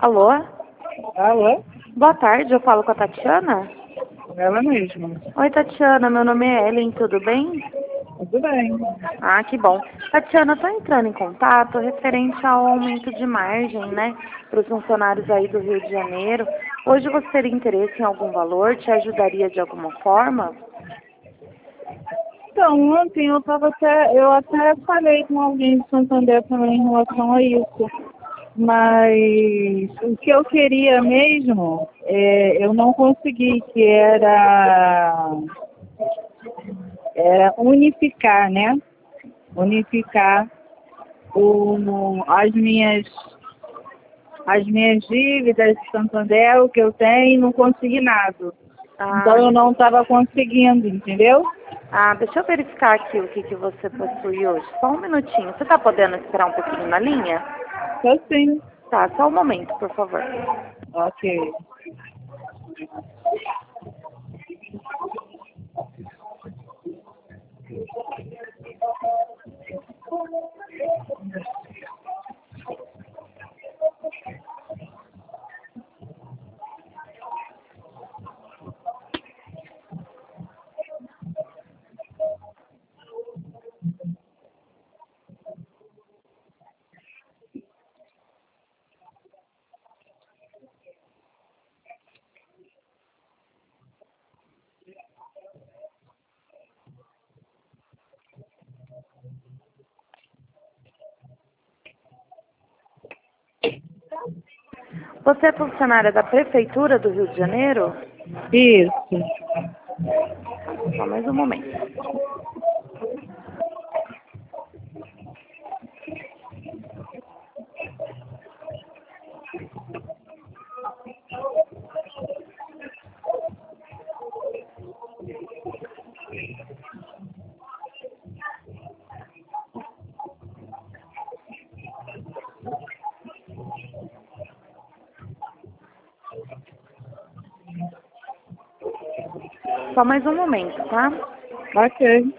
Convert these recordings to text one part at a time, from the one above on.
Alô? Alô? Boa tarde, eu falo com a Tatiana? Ela mesma. Oi, Tatiana, meu nome é Ellen, tudo bem? Tudo bem. Ah, que bom. Tatiana, estou entrando em contato referente ao aumento de margem, né, para os funcionários aí do Rio de Janeiro. Hoje você teria interesse em algum valor? Te ajudaria de alguma forma? Então, ontem eu até falei com alguém de Santander também em relação a isso. Mas o que eu queria mesmo, eu não consegui, que era unificar, né? Unificar as minhas dívidas de Santander, o que eu tenho, não consegui nada. Então eu não estava conseguindo, entendeu? Deixa eu verificar aqui o que você possui hoje. Só um minutinho. Você está podendo esperar um pouquinho na linha? Então sim. Tá, só um momento, por favor. Ok. Você é funcionária da Prefeitura do Rio de Janeiro? Isso. Só mais um momento. Só mais um momento, tá? Ok.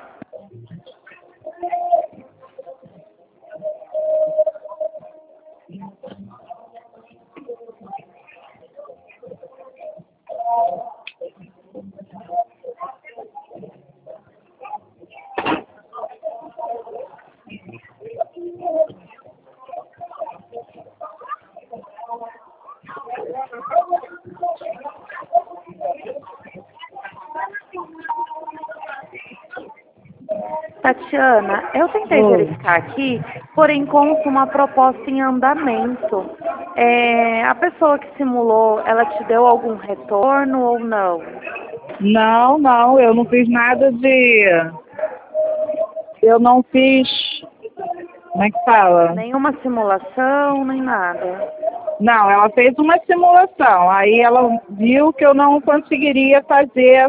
Tatiana, eu tentei verificar aqui, porém consta uma proposta em andamento. A pessoa que simulou, ela te deu algum retorno ou não? Não, eu não fiz nada de... Eu não fiz... Como é que fala? Nenhuma simulação, nem nada. Não, ela fez uma simulação. Aí ela viu que eu não conseguiria fazer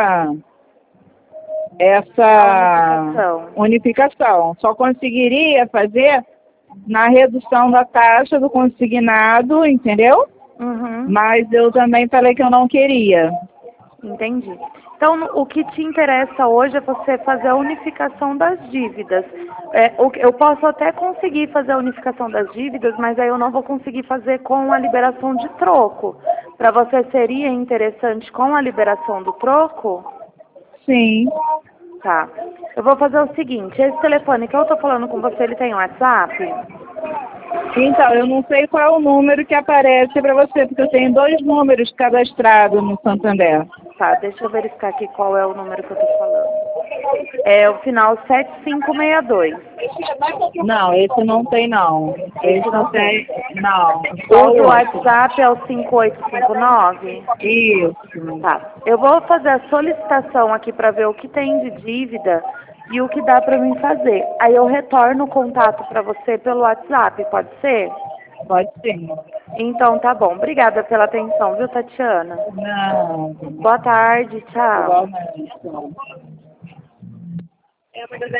essa unificação. Só conseguiria fazer na redução da taxa do consignado, entendeu? Uhum. Mas eu também falei que eu não queria. Entendi. Então, o que te interessa hoje é você fazer a unificação das dívidas. Eu posso até conseguir fazer a unificação das dívidas, mas aí eu não vou conseguir fazer com a liberação de troco. Para você seria interessante com a liberação do troco? Sim. Tá. Eu vou fazer o seguinte, esse telefone que eu estou falando com você, ele tem WhatsApp? Então, eu não sei qual é o número que aparece para você, porque eu tenho 2 números cadastrados no Santander. Tá, deixa eu verificar aqui qual é o número que eu estou falando. É o final 7562. Não, esse não tem não. Esse não tem. Não. O do WhatsApp é o 5859? Isso. Tá. Eu vou fazer a solicitação aqui para ver o que tem de dívida e o que dá para mim fazer. Aí eu retorno o contato para você pelo WhatsApp, pode ser? Pode ser. Então tá bom. Obrigada pela atenção, viu, Tatiana? Não. Boa tarde, tchau. Igualmente.